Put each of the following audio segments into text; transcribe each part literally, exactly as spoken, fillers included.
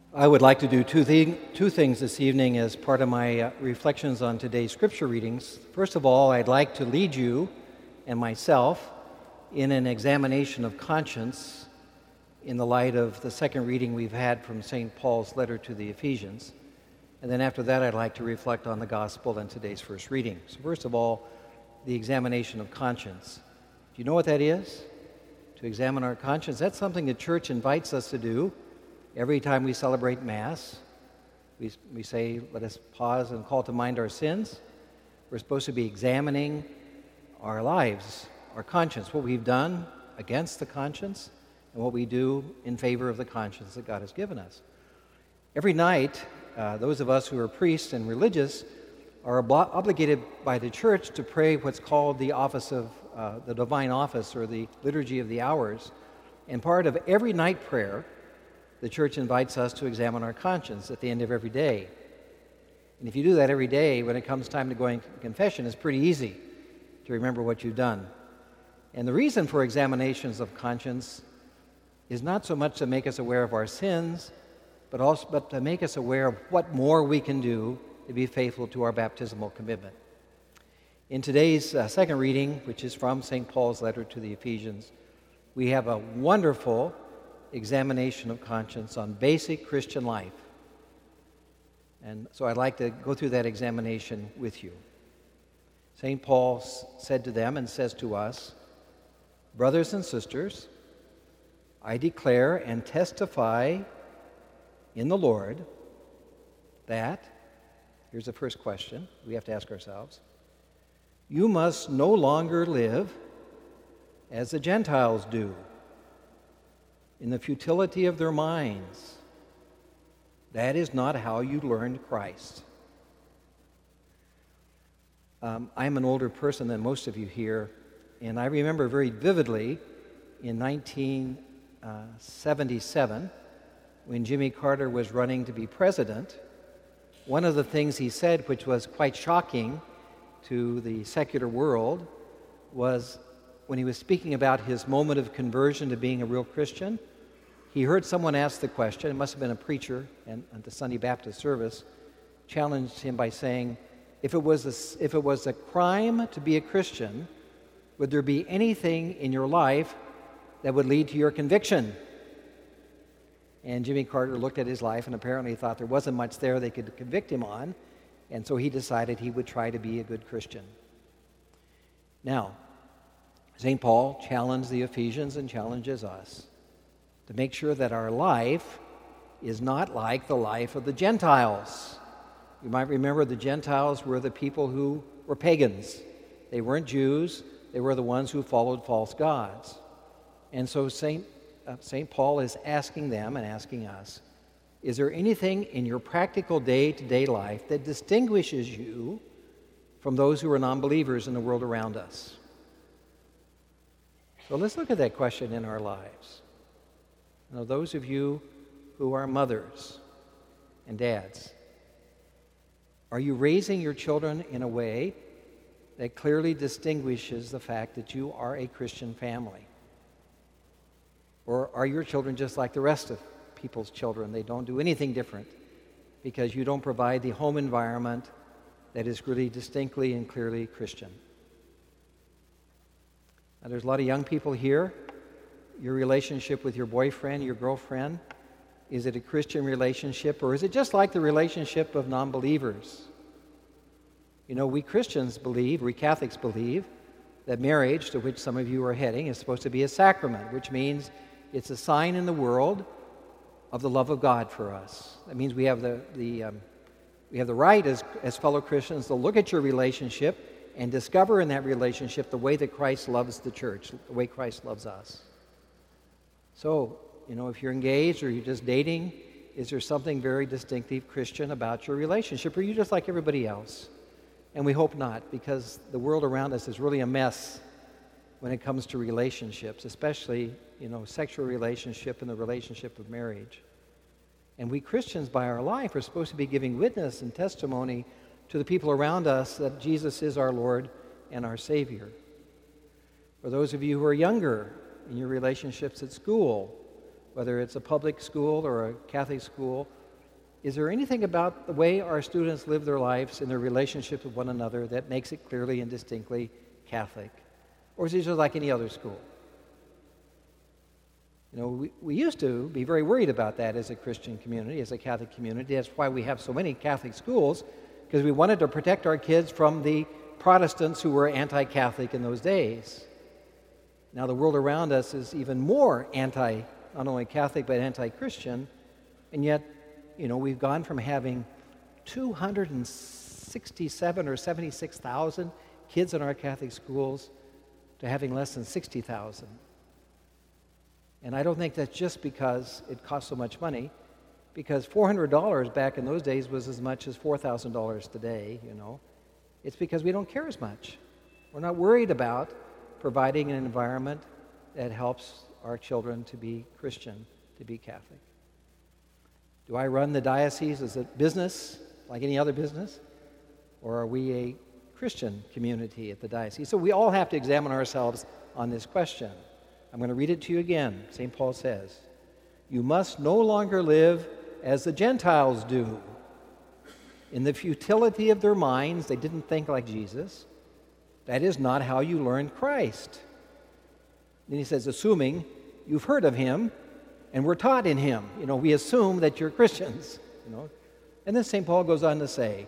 I would like to do two, thing, two things this evening as part of my uh, reflections on today's scripture readings. First of all, I'd like to lead you and myself in an examination of conscience in the light of the second reading we've had from Saint Paul's letter to the Ephesians. And then after that, I'd like to reflect on the gospel and today's first reading. So first of all, the examination of conscience. Do you know what that is? To examine our conscience. That's something the church invites us to do. Every time we celebrate Mass, we, we say, let us pause and call to mind our sins. We're supposed to be examining our lives, our conscience, what we've done against the conscience, and what we do in favor of the conscience that God has given us. Every night, uh, those of us who are priests and religious are ob- obligated by the Church to pray what's called the office of, uh, the divine office, or the liturgy of the hours. And part of every night prayer, the Church invites us to examine our conscience at the end of every day. And if you do that every day, when it comes time to going to confession, it's pretty easy to remember what you've done. And the reason for examinations of conscience is not so much to make us aware of our sins, but also but to make us aware of what more we can do to be faithful to our baptismal commitment. In today's uh, second reading, which is from Saint Paul's letter to the Ephesians, we have a wonderful examination of conscience on basic Christian life. And so I'd like to go through that examination with you. Saint Paul said to them and says to us, "Brothers and sisters, I declare and testify in the Lord that," here's the first question we have to ask ourselves, "you must no longer live as the Gentiles do, in the futility of their minds. That is not how you learned Christ." Um, I'm an older person than most of you here, and I remember very vividly in nineteen seventy-seven, when Jimmy Carter was running to be president, one of the things he said, which was quite shocking to the secular world, was when he was speaking about his moment of conversion to being a real Christian, he heard someone ask the question, it must have been a preacher and, at the Sunday Baptist service, challenged him by saying, if it was a, if it was a crime to be a Christian, would there be anything in your life that would lead to your conviction? And Jimmy Carter looked at his life and apparently thought there wasn't much there they could convict him on, and so he decided he would try to be a good Christian. Now, Saint Paul challenged the Ephesians and challenges us to make sure that our life is not like the life of the Gentiles. You might remember the Gentiles were the people who were pagans. They weren't Jews. They were the ones who followed false gods. And so Saint uh, Saint Paul is asking them and asking us, is there anything in your practical day-to-day life that distinguishes you from those who are non-believers in the world around us? So let's look at that question in our lives. Now, those of you who are mothers and dads, are you raising your children in a way that clearly distinguishes the fact that you are a Christian family? Or are your children just like the rest of people's children? They don't do anything different because you don't provide the home environment that is really distinctly and clearly Christian. Now, there's a lot of young people here. Your relationship with your boyfriend, your girlfriend, is it a Christian relationship, or is it just like the relationship of non-believers? You know, we Christians believe, we Catholics believe, that marriage, to which some of you are heading, is supposed to be a sacrament, which means it's a sign in the world of the love of God for us. That means we have the, the, um, we have the right as, as fellow Christians to look at your relationship and discover in that relationship the way that Christ loves the church, the way Christ loves us. So, you know, if you're engaged or you're just dating, is there something very distinctive Christian about your relationship? Or are you just like everybody else? And we hope not, because the world around us is really a mess when it comes to relationships, especially, you know, sexual relationship and the relationship of marriage. And we Christians, by our life, are supposed to be giving witness and testimony to the people around us that Jesus is our Lord and our Savior. For those of you who are younger, in your relationships at school, whether it's a public school or a Catholic school, Is there anything about the way our students live their lives and their relationships with one another that makes it clearly and distinctly Catholic? Or is it just like any other school? You know, we, we used to be very worried about that as a Christian community, as a Catholic community. That's why we have so many Catholic schools, because we wanted to protect our kids from the Protestants who were anti-Catholic in those days. Now the world around us is even more anti, not only Catholic, but anti-Christian, and yet, you know, we've gone from having two hundred sixty-seven or seventy-six thousand kids in our Catholic schools to having less than sixty thousand. And I don't think that's just because it costs so much money, because four hundred dollars back in those days was as much as four thousand dollars today, you know. It's because we don't care as much. We're not worried about providing an environment that helps our children to be Christian, to be Catholic. Do I run the diocese as a business, like any other business? Or are we a Christian community at the diocese? So we all have to examine ourselves on this question. I'm going to read it to you again. Saint Paul says, "You must no longer live as the Gentiles do. In the futility of their minds, they didn't think like Jesus. That is not how you learned Christ." Then he says, assuming you've heard of him and were taught in him. You know, we assume that you're Christians, you know. And then Saint Paul goes on to say,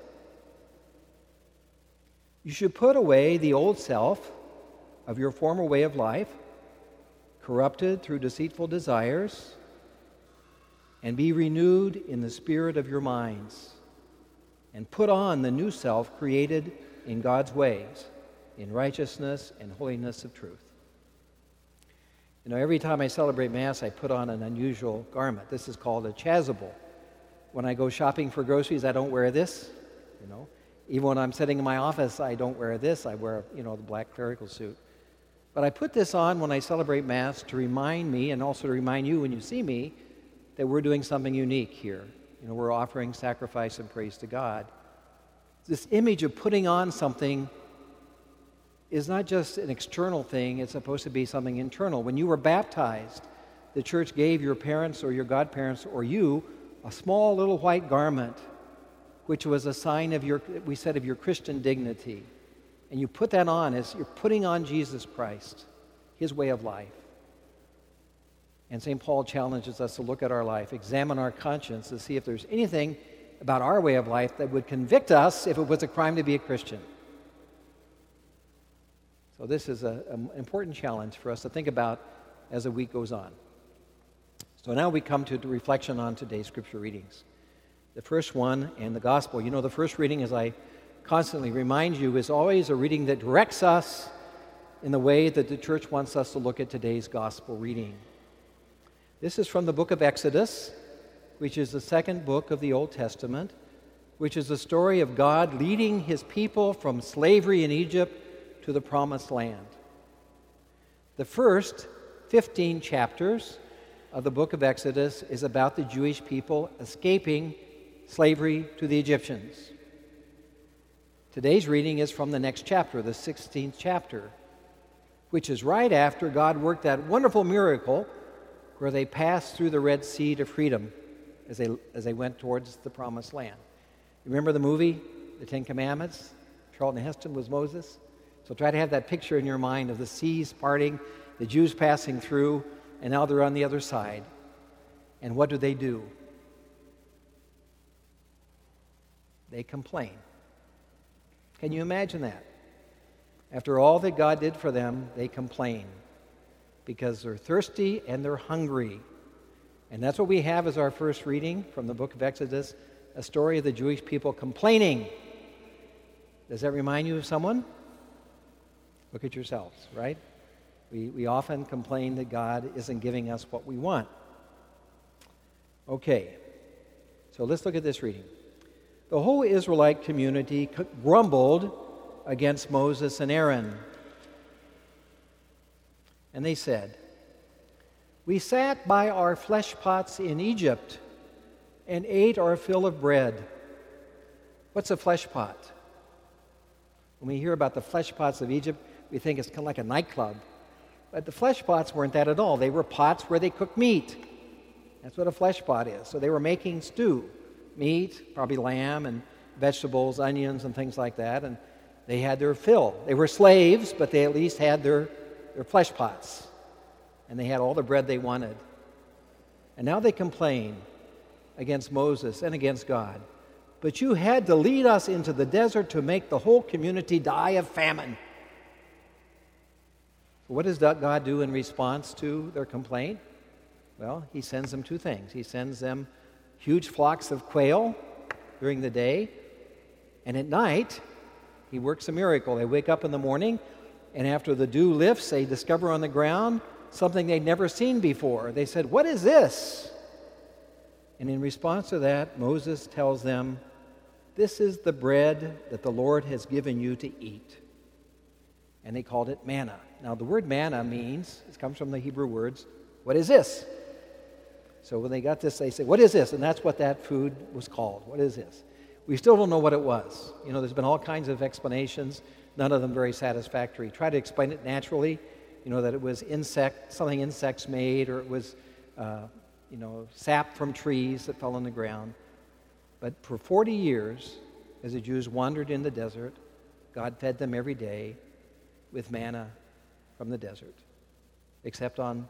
"You should put away the old self of your former way of life, corrupted through deceitful desires, and be renewed in the spirit of your minds, and put on the new self created in God's ways, in righteousness and holiness of truth." You know, every time I celebrate Mass, I put on an unusual garment. This is called a chasuble. When I go shopping for groceries, I don't wear this, you know. Even when I'm sitting in my office, I don't wear this. I wear, you know, the black clerical suit. But I put this on when I celebrate Mass to remind me, and also to remind you when you see me, that we're doing something unique here. You know, we're offering sacrifice and praise to God. This image of putting on something is not just an external thing, it's supposed to be something internal. When you were baptized, the church gave your parents or your godparents or you a small little white garment, which was a sign of your, we said, of your Christian dignity. And you put that on as you're putting on Jesus Christ, his way of life. And Saint Paul challenges us to look at our life, examine our conscience to see if there's anything about our way of life that would convict us if it was a crime to be a Christian. So this is an important challenge for us to think about as the week goes on. So now we come to the reflection on today's scripture readings. The first one in the gospel. You know, the first reading, as I constantly remind you, is always a reading that directs us in the way that the church wants us to look at today's gospel reading. This is from the book of Exodus, which is the second book of the Old Testament, which is the story of God leading his people from slavery in Egypt to the promised land. The first fifteen chapters of the book of Exodus is about the Jewish people escaping slavery to the Egyptians. Today's reading is from the next chapter, the sixteenth chapter, which is right after God worked that wonderful miracle where they passed through the Red Sea to freedom as they, as they went towards the promised land. Remember the movie, The Ten Commandments? Charlton Heston was Moses. So try to have that picture in your mind of the seas parting, the Jews passing through, and now they're on the other side. And what do they do? They complain. Can you imagine that? After all that God did for them, they complain because they're thirsty and they're hungry. And that's what we have as our first reading from the book of Exodus, a story of the Jewish people complaining. Does that remind you of someone? Look at yourselves, right? We, we often complain that God isn't giving us what we want. Okay, so let's look at this reading. The whole Israelite community grumbled against Moses and Aaron. And they said, "We sat by our flesh pots in Egypt and ate our fill of bread." What's a flesh pot? When we hear about the flesh pots of Egypt, we think it's kind of like a nightclub. But the flesh pots weren't that at all. They were pots where they cooked meat. That's what a flesh pot is. So they were making stew. meat, probably lamb and vegetables, onions and things like that, and they had their fill. They were slaves, but they at least had their, their flesh pots, and they had all the bread they wanted. And now they complain against Moses and against God. But you had to lead us into the desert to make the whole community die of famine. So what does God do in response to their complaint? Well, he sends them two things. He sends them huge flocks of quail during the day, and at night, he works a miracle. They wake up in the morning, and after the dew lifts, they discover on the ground something they'd never seen before. They said, "What is this?" And in response to that, Moses tells them, "This is the bread that the Lord has given you to eat." And they called it manna. Now, the word manna means, it comes from the Hebrew words, "What is this?" So when they got this, they say, "What is this?" And that's what that food was called. What is this? We still don't know what it was. You know, there's been all kinds of explanations, none of them very satisfactory. Try to explain it naturally, you know, that it was insect, something insects made, or it was, uh, you know, sap from trees that fell on the ground. But for forty years, as the Jews wandered in the desert, God fed them every day with manna from the desert, except on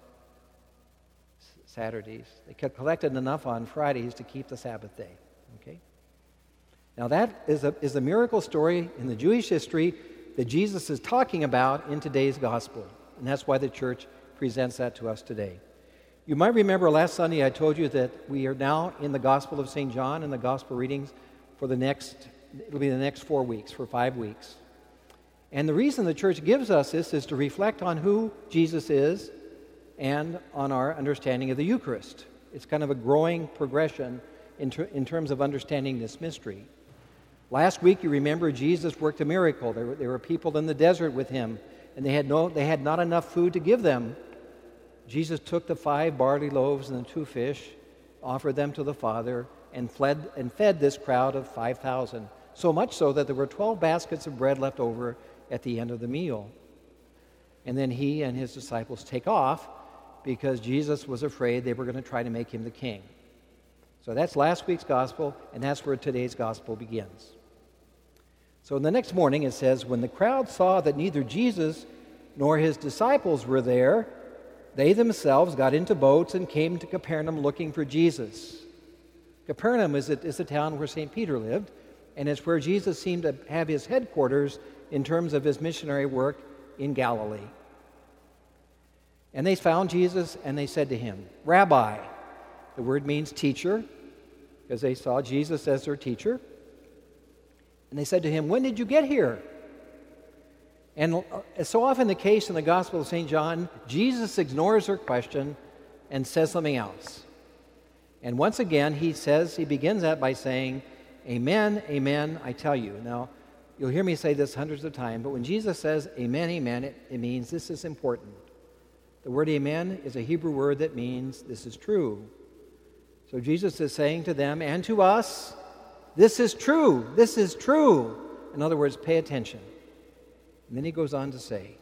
Saturdays. They collected enough on Fridays to keep the Sabbath day. Okay? Now that is a, is a miracle story in the Jewish history that Jesus is talking about in today's gospel. And that's why the church presents that to us today. You might remember last Sunday I told you that we are now in the Gospel of Saint John in the gospel readings for the next, it'll be the next four weeks, for five weeks. And the reason the church gives us this is to reflect on who Jesus is and on our understanding of the Eucharist. It's kind of a growing progression in, ter- in terms of understanding this mystery. Last week, you remember, Jesus worked a miracle. There were, there were people in the desert with him, and they had, no, they had not enough food to give them. Jesus took the five barley loaves and the two fish, offered them to the Father, and, fled, and fed this crowd of five thousand. So much so that there were twelve baskets of bread left over at the end of the meal. And then he and his disciples take off because Jesus was afraid they were going to try to make him the king. So that's last week's gospel, and that's where today's gospel begins. So in the next morning it says, when the crowd saw that neither Jesus nor his disciples were there, they themselves got into boats and came to Capernaum looking for Jesus. Capernaum is a, is a town where Saint Peter lived, and it's where Jesus seemed to have his headquarters in terms of his missionary work in Galilee. And they found Jesus, and they said to him, "Rabbi," the word means teacher, because they saw Jesus as their teacher. And they said to him, "When did you get here?" And as so often the case in the Gospel of Saint John, Jesus ignores their question and says something else. And once again, he says, he begins that by saying, "Amen, amen, I tell you." Now, you'll hear me say this hundreds of times, but when Jesus says, "Amen, amen," it, it means this is important. The word amen is a Hebrew word that means this is true. So Jesus is saying to them and to us, this is true, this is true. In other words, pay attention. And then he goes on to say,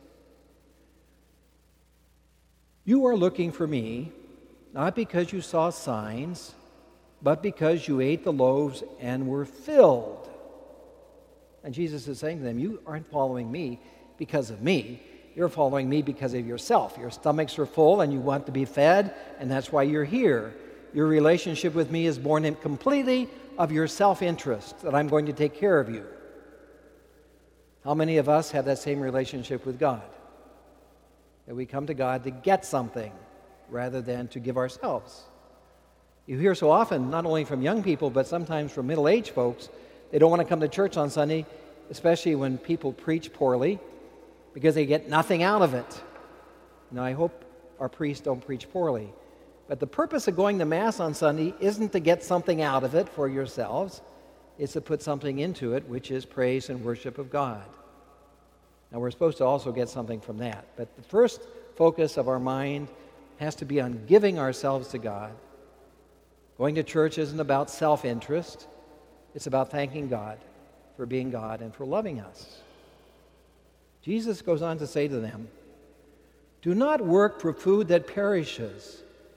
"You are looking for me, not because you saw signs, but because you ate the loaves and were filled." And Jesus is saying to them, you aren't following me because of me. You're following me because of yourself. Your stomachs are full and you want to be fed, and that's why you're here. Your relationship with me is born in completely of your self-interest, that I'm going to take care of you. How many of us have that same relationship with God? That we come to God to get something rather than to give ourselves. You hear so often, not only from young people, but sometimes from middle-aged folks, they don't want to come to church on Sunday, especially when people preach poorly, because they get nothing out of it. Now, I hope our priests don't preach poorly. But the purpose of going to Mass on Sunday isn't to get something out of it for yourselves. It's to put something into it, which is praise and worship of God. Now, we're supposed to also get something from that. But the first focus of our mind has to be on giving ourselves to God. Going to church isn't about self-interest. It's about thanking God for being God and for loving us. Jesus goes on to say to them, "Do not work for food that perishes,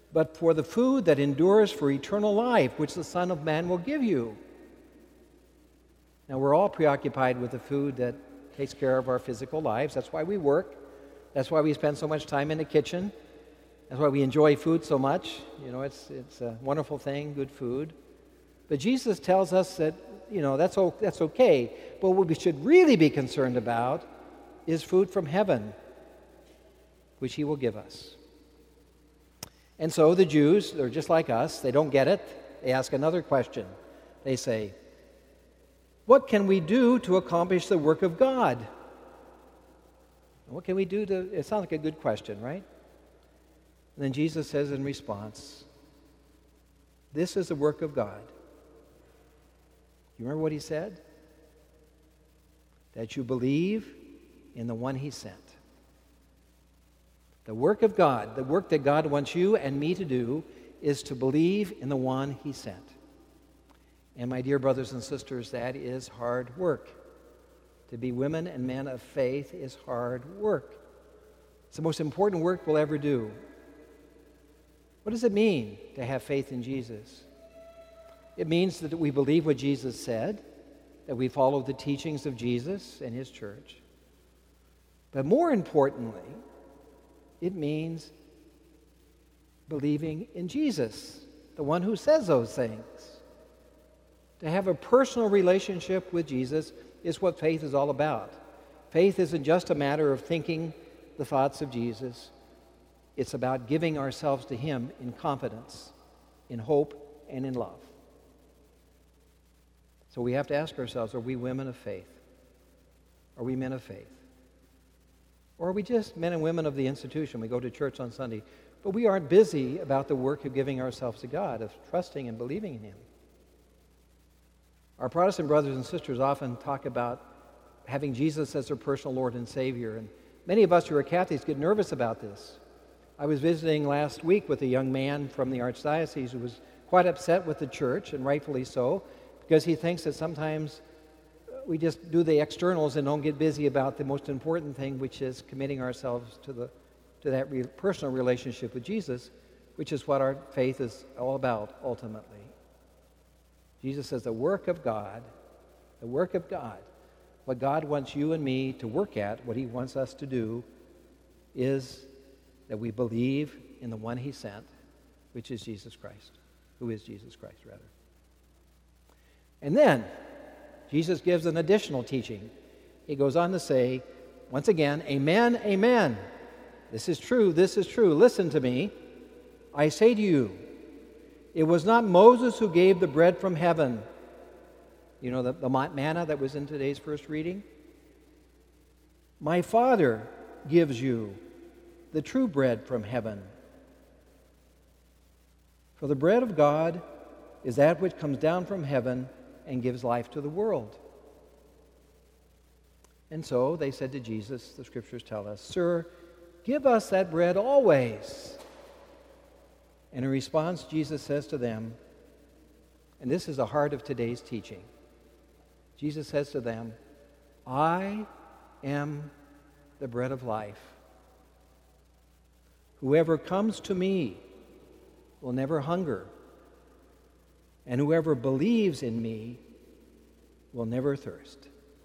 but for the food that endures for eternal life, which the Son of Man will give you. Now, we're all preoccupied with the food that takes care of our physical lives. That's why we work. That's why we spend so much time in the kitchen. That's why we enjoy food so much. You know, it's it's a wonderful thing, good food. But Jesus tells us that, you know, that's, o- that's okay. But what we should really be concerned about is food from heaven, which he will give us. And so the Jews, they're just like us. They don't get it. They ask another question. They say, what can we do to accomplish the work of God? What can we do to... It sounds like a good question, right? And then Jesus says in response, this is the work of God. You remember what he said? That you believe in the one he sent. The work of God, the work that God wants you and me to do, is to believe in the one he sent. And my dear brothers and sisters, that is hard work. To be women and men of faith is hard work. It's the most important work we'll ever do. What does it mean to have faith in Jesus? It means that we believe what Jesus said, that we follow the teachings of Jesus and his church. But more importantly, it means believing in Jesus, the one who says those things. To have a personal relationship with Jesus is what faith is all about. Faith isn't just a matter of thinking the thoughts of Jesus. It's about giving ourselves to him in confidence, in hope, and in love. So we have to ask ourselves, are we women of faith? Are we men of faith? Or are we just men and women of the institution? We go to church on Sunday, but we aren't busy about the work of giving ourselves to God, of trusting and believing in him. Our Protestant brothers and sisters often talk about having Jesus as their personal Lord and Savior, and many of us who are Catholics get nervous about this. I was visiting last week with a young man from the Archdiocese who was quite upset with the church, and rightfully so, because he thinks that sometimes we just do the externals and don't get busy about the most important thing, which is committing ourselves to the to that re- personal relationship with Jesus, which is what our faith is all about ultimately. Jesus says the work of God, the work of God, what God wants you and me to work at, what he wants us to do, is that we believe in the one he sent, which is Jesus Christ, who is Jesus Christ, rather. And then, Jesus gives an additional teaching. He goes on to say, once again, amen, amen. This is true, this is true. Listen to me. I say to you, it was not Moses who gave the bread from heaven. You know, the, the manna that was in today's first reading? My Father gives you the true bread from heaven. For the bread of God is that which comes down from heaven and gives life to the world. And so they said to Jesus, the scriptures tell us, Sir, give us that bread always. And in response, Jesus says to them, and this is the heart of today's teaching, Jesus says to them, I am the bread of life. Whoever comes to me will never hunger, and whoever believes in me will never thirst.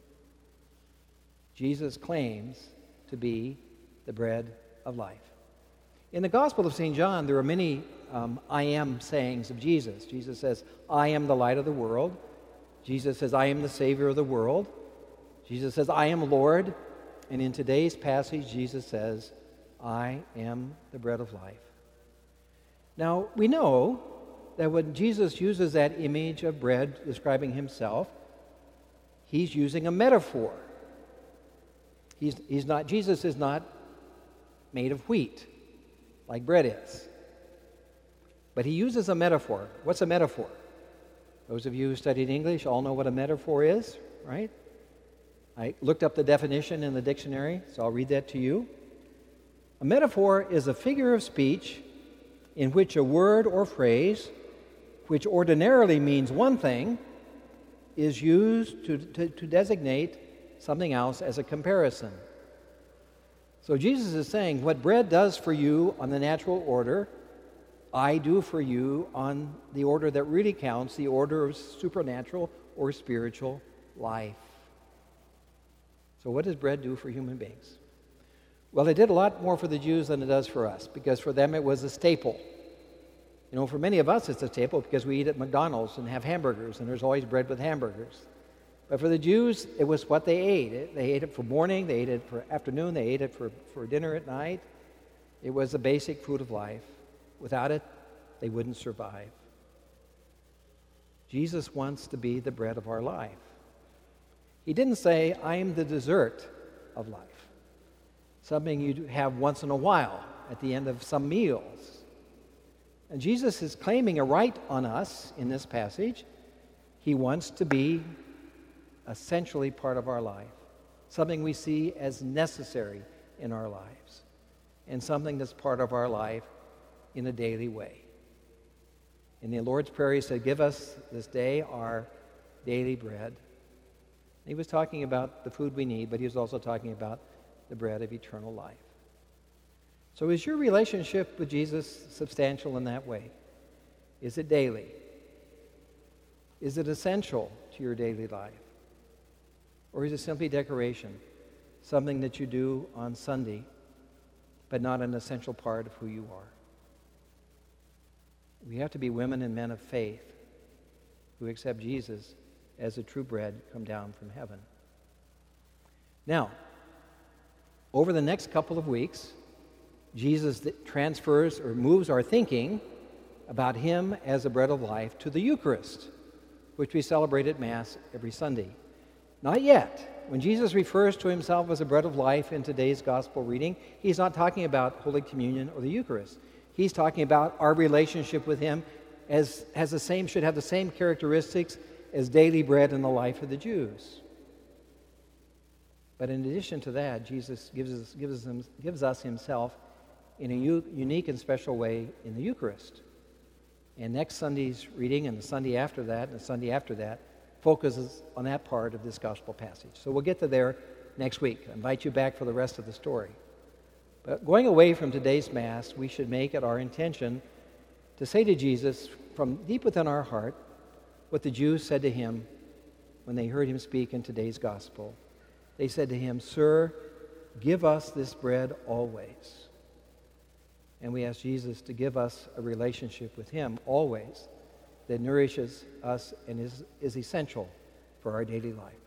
Jesus claims to be the bread of life. In the Gospel of Saint John, there are many um, I am sayings of Jesus. Jesus says, I am the light of the world. Jesus says, I am the Savior of the world. Jesus says, I am Lord. And in today's passage, Jesus says, I am the bread of life. Now, we know that when Jesus uses that image of bread describing himself, he's using a metaphor. He's, he's not, Jesus is not made of wheat like bread is. But he uses a metaphor. What's a metaphor? Those of you who studied English all know what a metaphor is, right? I looked up the definition in the dictionary, so I'll read that to you. A metaphor is a figure of speech in which a word or phrase, which ordinarily means one thing, is used to, to, to designate something else as a comparison. So Jesus is saying what bread does for you on the natural order, I do for you on the order that really counts, the order of supernatural or spiritual life. So what does bread do for human beings? Well, it did a lot more for the Jews than it does for us, because for them it was a staple. You know, for many of us it's a staple because we eat at McDonald's and have hamburgers, and there's always bread with hamburgers. But for the Jews, it was what they ate. They ate it for morning, they ate it for afternoon, they ate it for, for dinner at night. It was the basic food of life. Without it, they wouldn't survive. Jesus wants to be the bread of our life. He didn't say, I am the dessert of life, something you have once in a while at the end of some meals. And Jesus is claiming a right on us in this passage. He wants to be essentially part of our life, something we see as necessary in our lives, and something that's part of our life in a daily way. In the Lord's Prayer, he said, give us this day our daily bread. He was talking about the food we need, but he was also talking about the bread of eternal life. So is your relationship with Jesus substantial in that way? Is it daily? Is it essential to your daily life? Or is it simply decoration, something that you do on Sunday, but not an essential part of who you are? We have to be women and men of faith who accept Jesus as the true bread come down from heaven. Now, over the next couple of weeks, Jesus transfers or moves our thinking about him as the bread of life to the Eucharist, which we celebrate at Mass every Sunday. Not yet. When Jesus refers to himself as the bread of life in today's gospel reading, he's not talking about Holy Communion or the Eucharist. He's talking about our relationship with him as has the same should have the same characteristics as daily bread in the life of the Jews. But in addition to that, Jesus gives us, gives us, gives us himself in a u- unique and special way in the Eucharist. And next Sunday's reading and the Sunday after that and the Sunday after that focuses on that part of this gospel passage. So we'll get to there next week. I invite you back for the rest of the story. But going away from today's Mass, we should make it our intention to say to Jesus from deep within our heart what the Jews said to him when they heard him speak in today's gospel. They said to him, "Sir, give us this bread always." And we ask Jesus to give us a relationship with him always that nourishes us and is, is essential for our daily life.